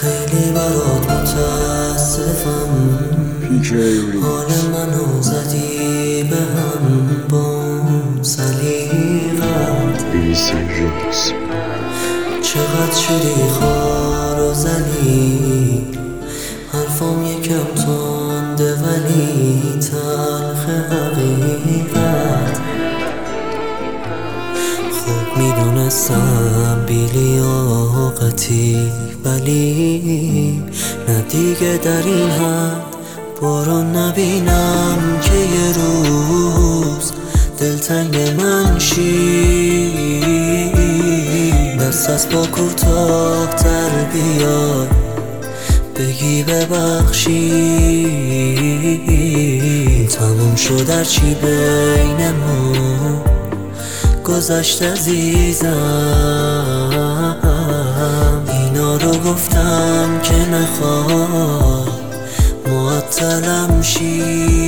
خیلی برات متاسفم، حال منو زدی به هم با سلیقت. چقدر شدی خار و زلیل، حرفام یکم تنده ولی تلخ حقیقت. خوب میدونستم بی لیاقتی، ولی نه دیگه در این حد برو نبینم که یه روز دلتنگ من شی. دست از با کوتاه تر بیای بگی ببخشی. تموم شد هرچی بینمون گذشت عزیزم. اینا رو گفتم که نخواه معطلم شی.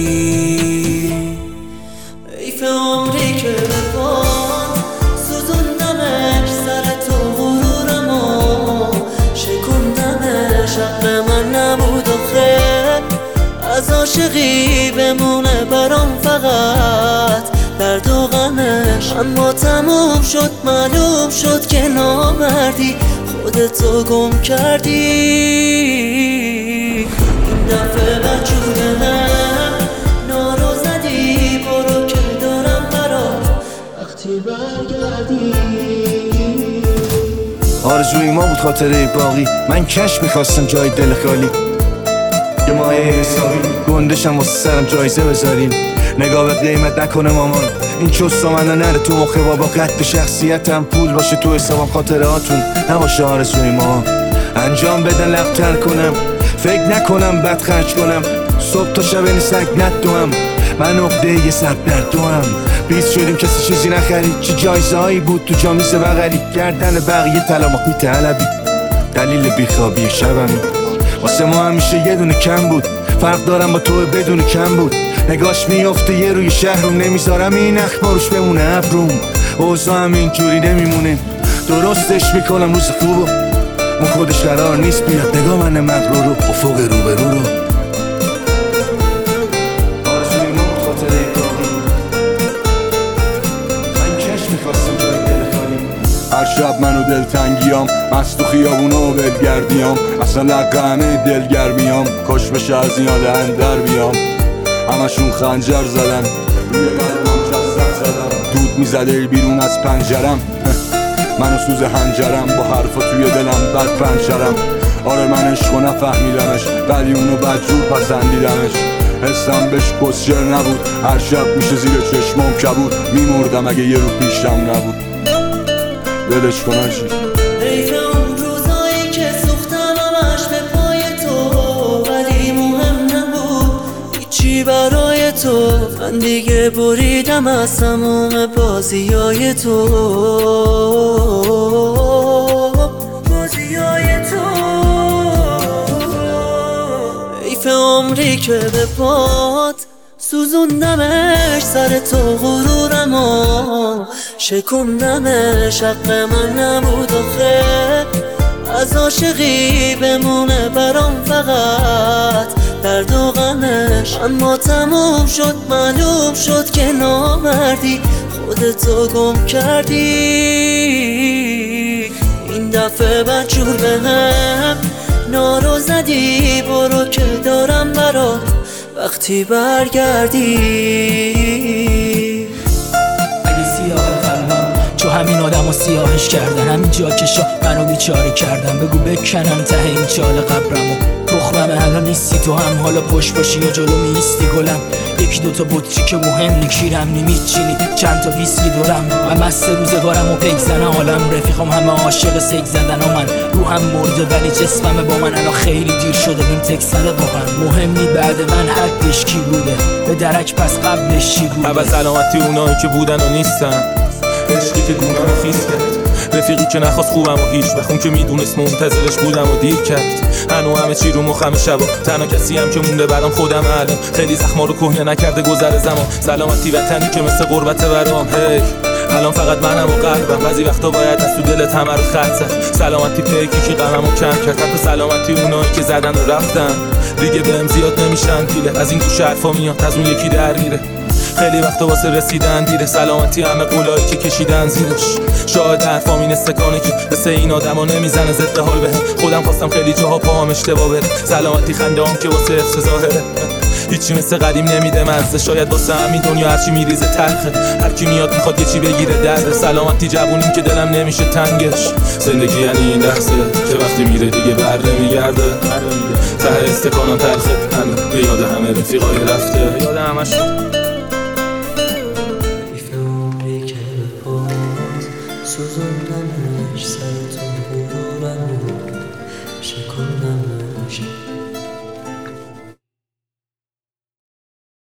حیف عمری که به پات سوزوندمش سر تو غرورمو شکوندمش. حق من نبود آخه از عاشقی بمونه برام فقط درد و غمش. اما تموم شد معلوم شد که نامردی خودتو گم کردی. این دفعه بجوره هم نارو زدی، برو که دارم برات وقتی برگردی. آرزوی ما بود خاطره باقی، من کش میخواستم جای دل خالی. یه مایه حسابی گندشم واسه سرم جایزه بذاریم. نگاه به قیمت نکنه مامان، این چوستا من نره تو مخه بابا. قد شخصیتم پول باشه تو حسابم، خاطراتون نباشه آرزوی ما. انجام بدن لبتر کنم، فکر نکنم بد خرج کنم. صبح تا شب نیستک ندوم، من عقده یه سب در دوم. بیز شدیم کسی چیزی نخرید، چه جایزه هایی بود تو جامیز بغلی. گردن بقیه طلا بی طلبی، دلیل بیخوابی شبمی. واسه ما همیشه یه دونه کم بود، فرق دارم با تو بدون کم بود. نگاش میفته یه روی شهرم، نمیذارم این اخباروش بمونه ابروم. اوضاع هم اینجوری نمیمونه، درستش میکنم روز خوبو. اون خودش قرار نیست بیاد نگاه من مغرور رو افق روبرو رو. آرزوی ما خاطره باقی، من کش میخواستم جای دل خالی. هر شب منو دلتنگیام، مست و خیابونو بلگردیام. اصلا لقمه دلگرمیام، کش بشه از این حال اندر بیام. همشون خنجر زدن روی قلبم جزر زدن. دود میزده بیرون از پنجرم، منو سوز هنجرم. با حرفا توی دلم بد پنجرم. آره من عشقو نفهمیدمش، ولی اونو بدجور پسندیدمش. حسم بهش کسچر نبود، هر شب میشه زیر چشمام کبود. میمردم اگه یه رو پیشم نبود. ولش کن آجی. حیف اون روزایی که سوختم همش به پای تو، ولی مهم نبود هیچی برای تو. من دیگه بریدم از تموم بازیای تو. حیف عمری که به پات سوزوندمش سر تو غرورمو شکوندمش. حق من نبود آخه از عاشقی بمونه برام فقط درد و غمش. اما تموم شد معلوم شد که نامردی خودتو گم کردی. این دفعه بدجور به هم نارو زدی، برو که دارم برات وقتی برگردی. اگه سیاه قلبم چو همین آدم و سیاهش کردن، همین جا که شا منو بیچاره کردن. بگو بکنم ته این چال قبرمو تخممه الان نیستی تو هم. حالا پشت باشی یا جلو میستی گلم. یکی دوتا بطری که مهم نی کیرم نمیچینی، چند تا ویسکی دورم. من مست روزگارم و پیک زنه حالم. رفیقام همه عاشق سیک زدن و من روحم مرده ولی جسممه با من. الان خیلی دیر شده بهم تکس زده واقعا. مهم نی بعد من حدش کی بوده، به درک پس قبلش چی بوده. اول سلامتی اونایی که بودن و نیستن، عشقی که گونه‌مو خیس کرد. رفیقی که نخواست خوبم و هیچ بخون که میدونست منتظرش بودم و دیر کرد. هنو همه چی رو مخم شبا، تنها کسی هم که مونده برام خودم الان. خیلی زخما رو کهنه نکرده گذر زمان. سلامتی وطنی که مثل غربت برام. هی الان فقط منم و قلبم. بعضی وقتا باید از تو دلت همه رو خط زد. سلامتی پیکی که غممو کم کرد، حتی سلامتی اونایی که زدن و رفتن دیگه بهم زیاد نمیشن پیله. از این گوش حرفا میاد از اون یکی در میره. خیلی وقتا واسه رسیدن دیره. سلامتی همه قولایی که کشیدن زیرش. شاید حرفام این استکانه که مثل این آدما نمیزنه ضد حال بهم. خودم خواستم خیلی جاها پاهم اشتباه بره. سلامتی خندهام که واسه حفظ ظاهره. هیچی مثل قدیم نمیده مزه. شاید واسه همین دنیا هرچی میریزه تلخه. هر کی میاد میخواد یه چی بگیره درد. سلامتی جوونیم که دلم نمیشه تنگش. زندگی یعنی این لحظه که وقتی میره دیگه بر نمیگرده. ته استکانم تلخه. هنوز به یاد همه رفیقای رفته، یاد همشون.